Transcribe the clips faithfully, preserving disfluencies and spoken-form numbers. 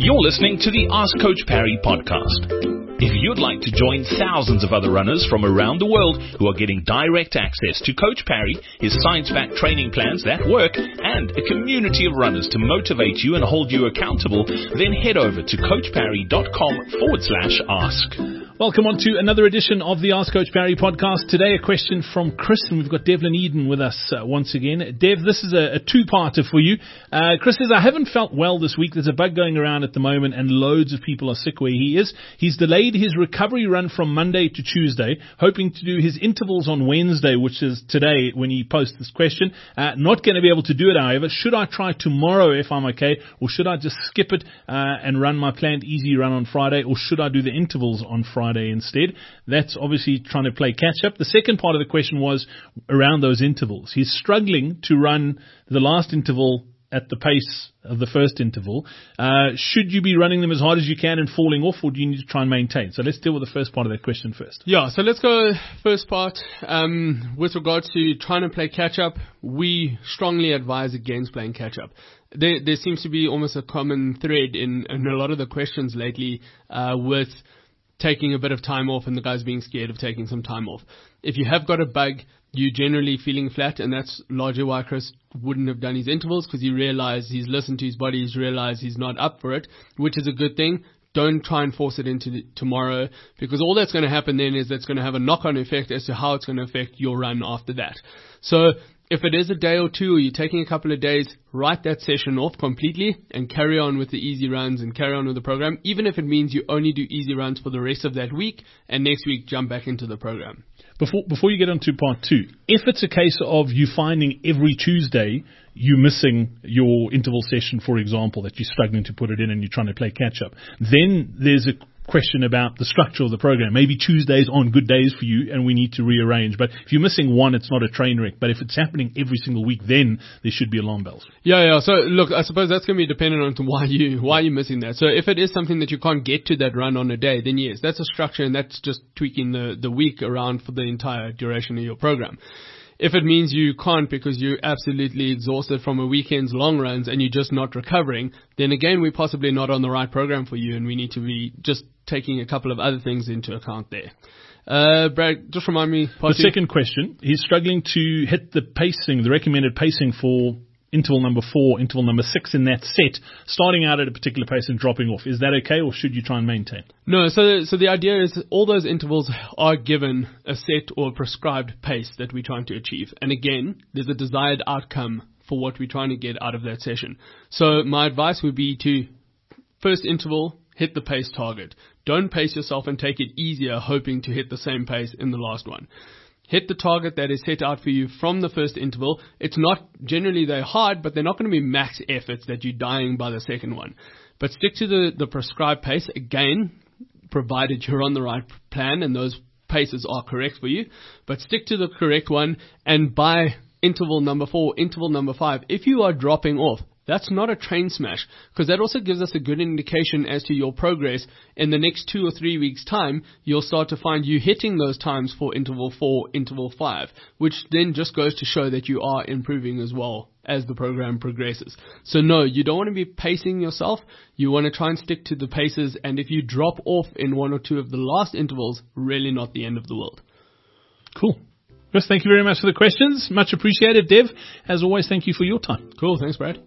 You're listening to the Ask Coach Parry podcast. If you'd like to join thousands of other runners from around the world who are getting direct access to Coach Parry, his science-backed training plans that work, and a community of runners to motivate you and hold you accountable, then head over to coachparry.com forward slash ask. Welcome on to another edition of the Ask Coach Parry podcast. Today a question from Chris, and we've got Devlin Eden with us uh, once again. Dev, this is a, a two-parter for you. Uh, Chris says, I haven't felt well this week. There's a bug going around at the moment and loads of people are sick where he is. He's delayed his recovery run from Monday to Tuesday, hoping to do his intervals on Wednesday, which is today when he posts this question. Uh, not going to be able to do it, however. Should I try tomorrow if I'm okay, or should I just skip it uh, and run my planned easy run on Friday, or should I do the intervals on Friday instead? That's obviously trying to play catch up. The second part of the question was around those intervals. He's struggling to run the last interval at the pace of the first interval. Uh, should you be running them as hard as you can and falling off, or do you need to try and maintain? So let's deal with the first part of that question first. Yeah, so let's go first part. Um, with regards to trying to play catch up, we strongly advise against playing catch up. There, there seems to be almost a common thread in, in a lot of the questions lately uh, with taking a bit of time off and the guys being scared of taking some time off. If you have got a bug, you're generally feeling flat, and that's largely why Chris wouldn't have done his intervals, because he realized he's listened to his body, he's realized he's not up for it, which is a good thing. Don't try and force it into the, tomorrow, because all that's going to happen then is that's going to have a knock-on effect as to how it's going to affect your run after that. So if it is a day or two, or you're taking a couple of days, write that session off completely and carry on with the easy runs and carry on with the program, even if it means you only do easy runs for the rest of that week, and next week jump back into the program. Before before you get on to part two, if it's a case of you finding every Tuesday you missing your interval session, for example, that you're struggling to put it in and you're trying to play catch up, then there's a question about the structure of the program. Maybe Tuesdays aren't good days for you and we need to rearrange. But if you're missing one, it's not a train wreck. But if it's happening every single week, then there should be alarm bells. Yeah, yeah. So look, I suppose that's going to be dependent on to why you why you're missing that. So if it is something that you can't get to that run on a day, then yes, that's a structure, and that's just tweaking the, the week around for the entire duration of your program. If it means you can't because you're absolutely exhausted from a weekend's long runs and you're just not recovering, then again, we're possibly not on the right program for you, and we need to be just taking a couple of other things into account there. Uh, Brad, just remind me. The two. Second question, he's struggling to hit the pacing, the recommended pacing for interval number four, interval number six in that set, starting out at a particular pace and dropping off. Is that okay, or should you try and maintain? No, so so the idea is all those intervals are given a set or prescribed pace that we're trying to achieve. And again, there's a desired outcome for what we're trying to get out of that session. So my advice would be to, first interval, hit the pace target. Don't pace yourself and take it easier hoping to hit the same pace in the last one. Hit the target that is set out for you from the first interval. It's not, generally they're hard, but they're not going to be max efforts that you're dying by the second one. But stick to the, the prescribed pace, again, provided you're on the right plan and those paces are correct for you. But stick to the correct one, and by interval number four, interval number five, if you are dropping off, that's not a train smash, because that also gives us a good indication as to your progress. In the next two or three weeks' time, you'll start to find you hitting those times for interval four, interval five, which then just goes to show that you are improving as well as the program progresses. So no, you don't want to be pacing yourself. You want to try and stick to the paces, and if you drop off in one or two of the last intervals, really not the end of the world. Cool. Chris, thank you very much for the questions. Much appreciated. Dev, as always, thank you for your time. Cool. Thanks, Brad.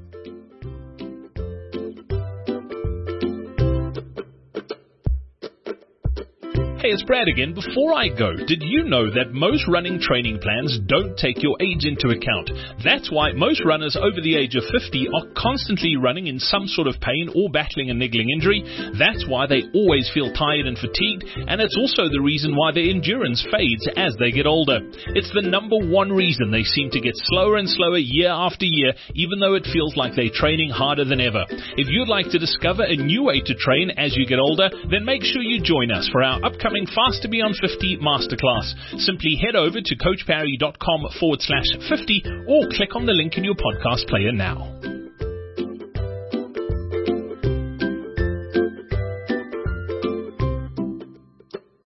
Hey, it's Brad again. Before I go, did you know that most running training plans don't take your age into account? That's why most runners over the age of fifty are constantly running in some sort of pain or battling a niggling injury. That's why they always feel tired and fatigued, and it's also the reason why their endurance fades as they get older. It's the number one reason they seem to get slower and slower year after year, even though it feels like they're training harder than ever. If you'd like to discover a new way to train as you get older, then make sure you join us for our upcoming Fast to Beyond fifty Masterclass. Simply head over to coachparry.com forward slash 50 or click on the link in your podcast player now.